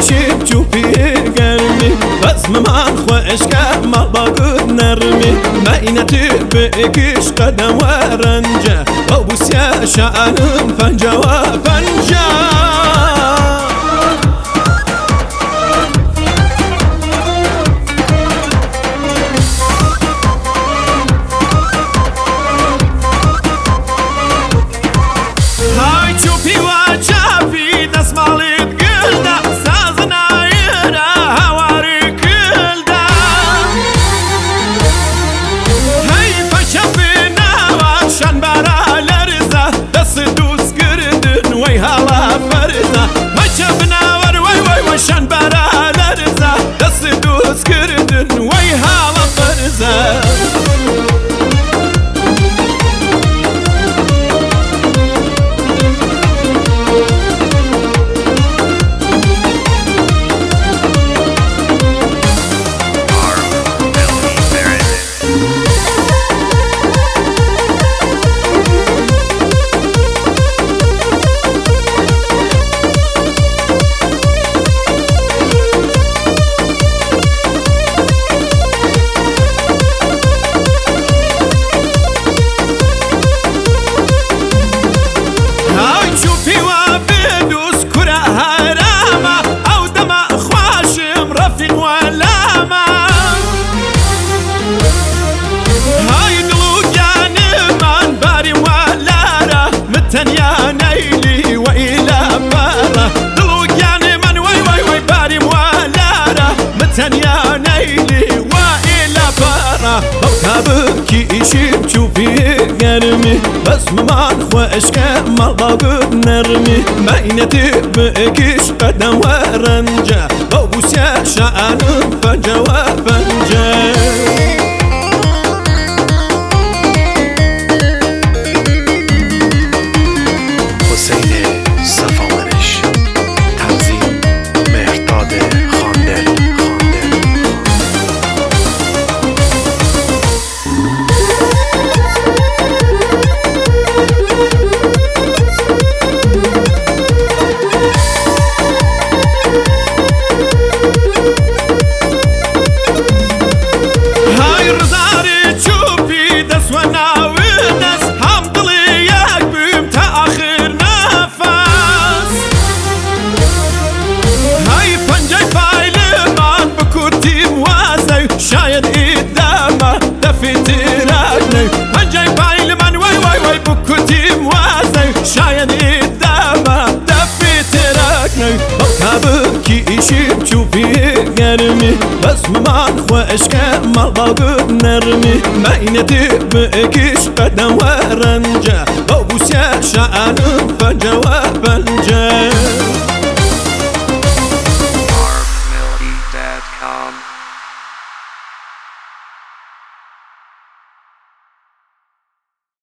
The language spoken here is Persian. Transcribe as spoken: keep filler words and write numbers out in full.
شيب شوفي قرمي بس من خوش كمال باقود نرمي ما إنتي بإكش قدم ورنجة وبوس يا شأنم فنجة وفنجة شان برا لرزه دست دوست کردن وی حالا فرزه يا نيلي وإلى بارة دلوك يعني من وي وي وي باري موالارة متن يا نيلي وإلى بارة بوكابك يشيب شوفي قرمي بس ممان خوش كمال باقود نرمي بينتي بإكش قدم ورنجة بوبوس يا شأنم فنجة وفنجة شاید ایدامه دفت راکنی پنجای پایل من وای وای وای بکتیم وازی شاید ایدامه دفت راکنی بوکابکی ایشیب چوبی گرمی بس من خوش کمال باقود نرمی بینتی بکش قدم ورنجه بوبوس یا شأنم فنجه و فنجه